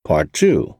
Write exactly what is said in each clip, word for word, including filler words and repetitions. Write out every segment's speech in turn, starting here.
Part two.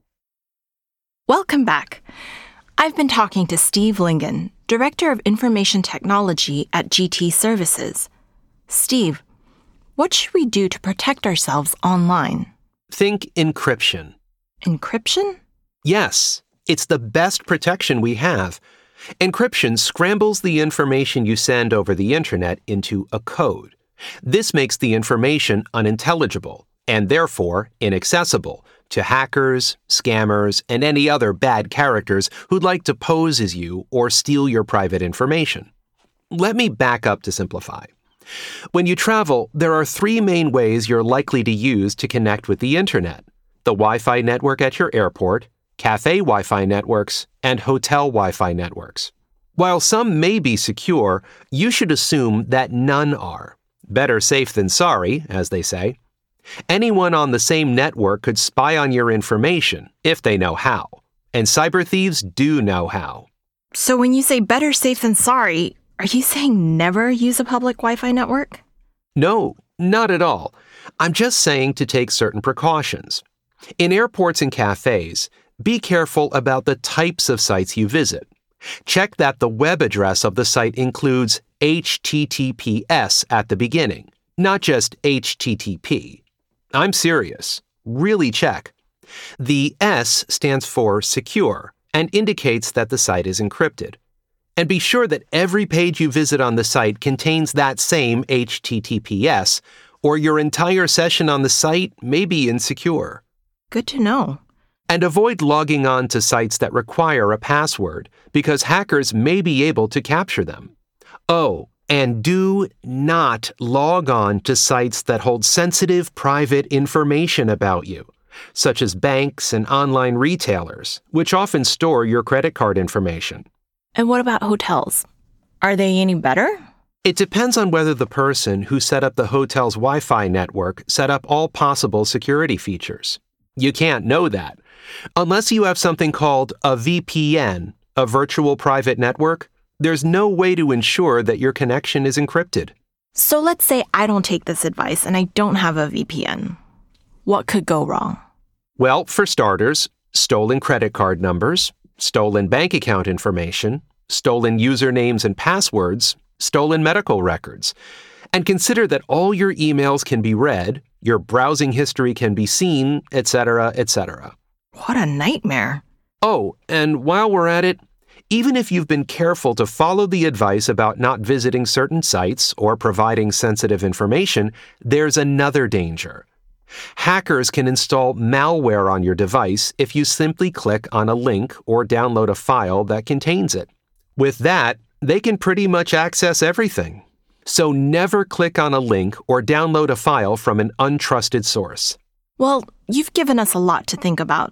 Welcome back. I've been talking to Steve Lingen, Director of Information Technology at G T Services. Steve, what should we do to protect ourselves online? Think encryption. Encryption? Yes, it's the best protection we have. Encryption scrambles the information you send over the internet into a code. This makes the information unintelligible and therefore inaccessible to hackers, scammers, and any other bad characters who'd like to pose as you or steal your private information. Let me back up to simplify. When you travel, there are three main ways you're likely to use to connect with the internet: the Wi-Fi network at your airport, cafe Wi-Fi networks, and hotel Wi-Fi networks. While some may be secure, you should assume that none are. Better safe than sorry, as they say. Anyone on the same network could spy on your information if they know how. And cyber thieves do know how. So when you say better safe than sorry, are you saying never use a public Wi-Fi network? No, not at all. I'm just saying to take certain precautions. In airports and cafes, be careful about the types of sites you visit. Check that the web address of the site includes H T T P S at the beginning, not just H T T P. I'm serious. Really check. The S stands for secure and indicates that the site is encrypted. And be sure that every page you visit on the site contains that same H T T P S, or your entire session on the site may be insecure. Good to know. And avoid logging on to sites that require a password, because hackers may be able to capture them. Oh, and do not log on to sites that hold sensitive private information about you, such as banks and online retailers, which often store your credit card information. And what about hotels? Are they any better? It depends on whether the person who set up the hotel's Wi-Fi network set up all possible security features. You can't know that. Unless you have something called a V P N, a virtual private network, there's no way to ensure that your connection is encrypted. So let's say I don't take this advice and I don't have a V P N. What could go wrong? Well, for starters, stolen credit card numbers, stolen bank account information, stolen usernames and passwords, stolen medical records. And consider that all your emails can be read, your browsing history can be seen, et cetera, et cetera. What a nightmare. Oh, and while we're at it, even if you've been careful to follow the advice about not visiting certain sites or providing sensitive information, there's another danger. Hackers can install malware on your device if you simply click on a link or download a file that contains it. With that, they can pretty much access everything. So never click on a link or download a file from an untrusted source. Well, you've given us a lot to think about.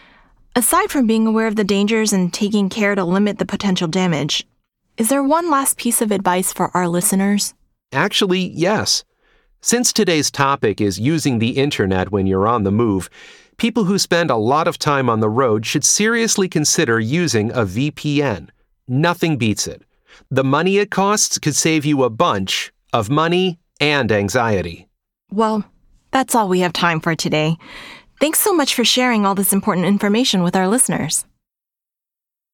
Aside from being aware of the dangers and taking care to limit the potential damage, is there one last piece of advice for our listeners? Actually, yes. Since today's topic is using the internet when you're on the move, people who spend a lot of time on the road should seriously consider using a V P N. Nothing beats it. The money it costs could save you a bunch of money and anxiety. Well, that's all we have time for today. Thanks so much for sharing all this important information with our listeners.